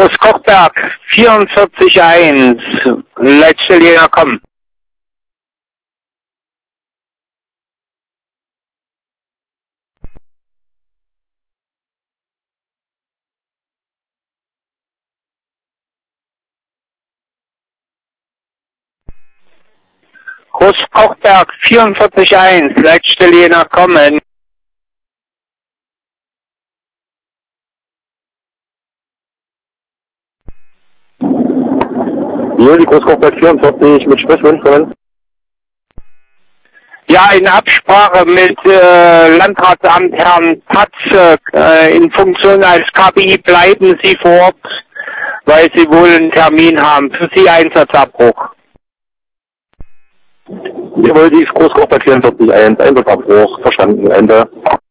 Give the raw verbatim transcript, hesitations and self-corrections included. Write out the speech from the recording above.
Großkochberg vierundvierzig eins, Leitstelle Jena kommen. Großkochberg vierundvierzig eins, Leitstelle Jena kommen. Hier, die Großkochberg vierundvierzig mit Sprechwunsch kommen. Ja, in Absprache mit äh, Landratsamt Herrn Patz äh, in Funktion als K P I bleiben Sie vor Ort, weil Sie wohl einen Termin haben. Für Sie Einsatzabbruch. Jawohl, die ist Großkochberg vierundvierzig eins, Einsatzabbruch, verstanden, Ende.